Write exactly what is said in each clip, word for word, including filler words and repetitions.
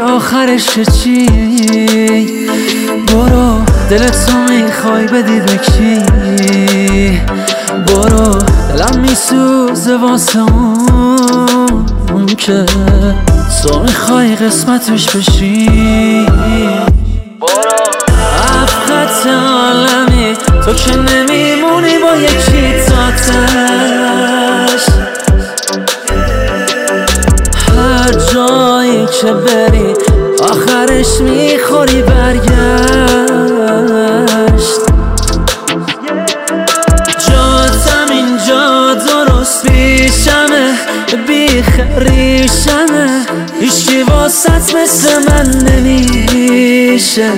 آخرش چی؟ برو دلتو میخوای بدی به کی؟ برو دلم میسوزه واسه اون که تو میخوای قسمتش بشی. برو افخط عالمی تو که نمیمونی با یکی تاتش. هر جایی که بری آخرش میخوری برگشت. جاتم اینجا درست پیشمه بیخریشمه، هیچی واسط مثل من نمیشه.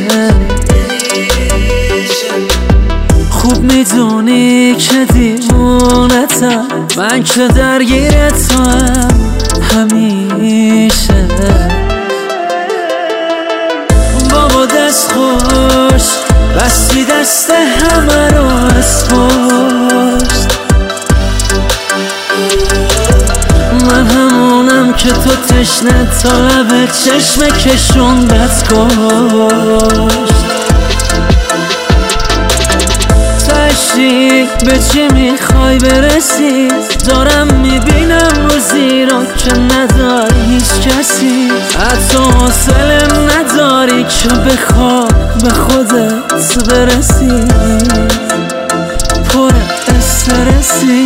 خوب میدونی که دیوونتم، من که درگیر تو هم همیشه. بابا دست خوش بستی دست همه رو از پشت. من همونم که تو تشنه تا لب چشم کشوندت کشت. تشریک به چی میخوای برسی؟ دارم میبینم روزی رو که نداری هیچ کسی، حتی حوصله نداری که بخوای به خودت برسی. پر استرسی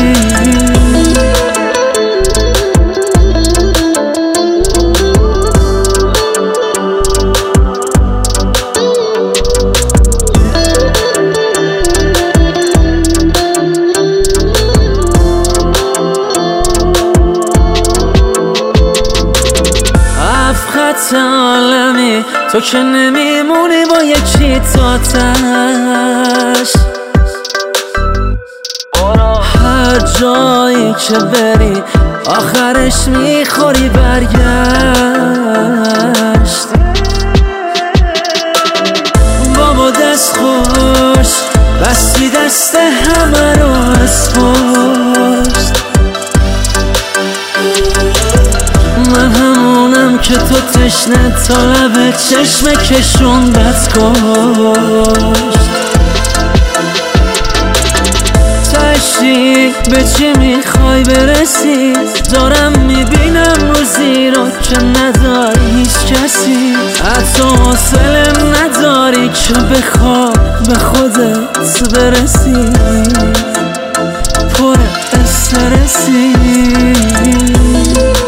عالمی تو که نمیمونی با یکی تاتش. هر جایی که بری آخرش میخوری برگشت. بابا دست خوش بستی دست همه رو از پشت. من همونم که تو تشنه تا لب چشم کشوندت کشت. تشریک به چی میخوای برسی؟ دارم میبینم روزی رو که نداری هیچ کسی، حتی حوصله نداری که بخوای به خودت برسی. پر استرسی